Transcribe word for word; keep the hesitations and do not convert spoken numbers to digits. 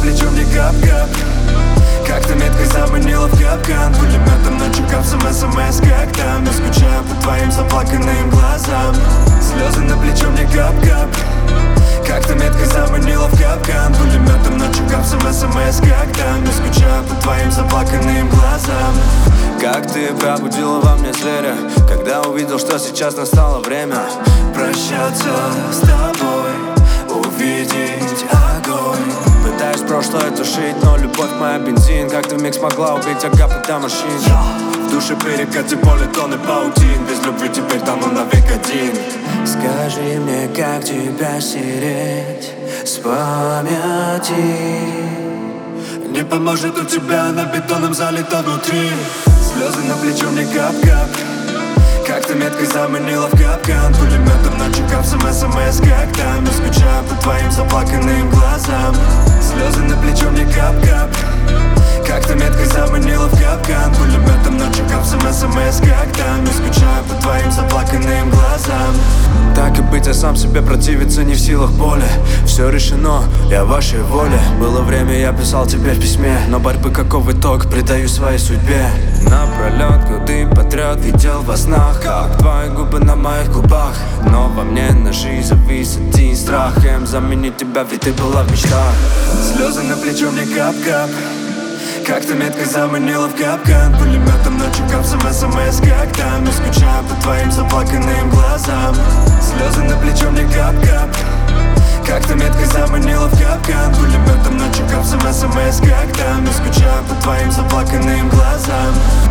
плечо мне кап-кап. Как ты метко заманила в капкан. Пулеметом ночью капсом смс, как там. Я скучаю по твоим заплаканным глазам. Слезы на плечо мне кап-кап. Как ты метко заманила в капкан. Пулеметом ночью капсом смс, как там. Я скучаю по твоим заплаканным глазам. Как ты пробудила во мне зверя, когда увидел, что сейчас настало время прощаться с тобой, увидеть огонь. Пытаюсь прошлое тушить, но любовь моя бензин. Как ты вмиг смогла убить агапы до машин? В душе перекати поле тонны паутин. Без любви теперь тону навек один. Скажи мне, как тебя стереть с памяти? Не поможет, у тебя на бетоном залито внутри. Слезы на плечо мне кап-кап. Как ты метко заманила в капкан. Пулеметом ночью капсом смс, как там. Я скучаю по твоим заплаканным глазам. Слезы на плечо мне кап-кап. Как ты метко заманила в капкан. Пулеметом ночью капсом смс, как там. Я скучаю по твоим заплаканным глазам. Так и быть, я сам себе противиться не в силах боли. Все решено, я в вашей воле. Было время, я писал тебе в письме, но борьбы каков итог, предаю своей судьбе. Напролет, годы подряд видел во снах, как твои губы на моих губах. Но во мне на жизнь завис один страх. Кем заменить тебя, ведь ты была в мечтах. Слезы на плечо мне кап-кап. Как ты метко заманила в капкан. Пулеметом ночью капсом смс, как там. Я скучаю по твоим заплаканным глазам. Слезы на плечо мне кап-кап. Как ты метко заманила в капкан. Пулеметом ночью капсом смс, как там. Я скучаю по твоим заплаканным глазам.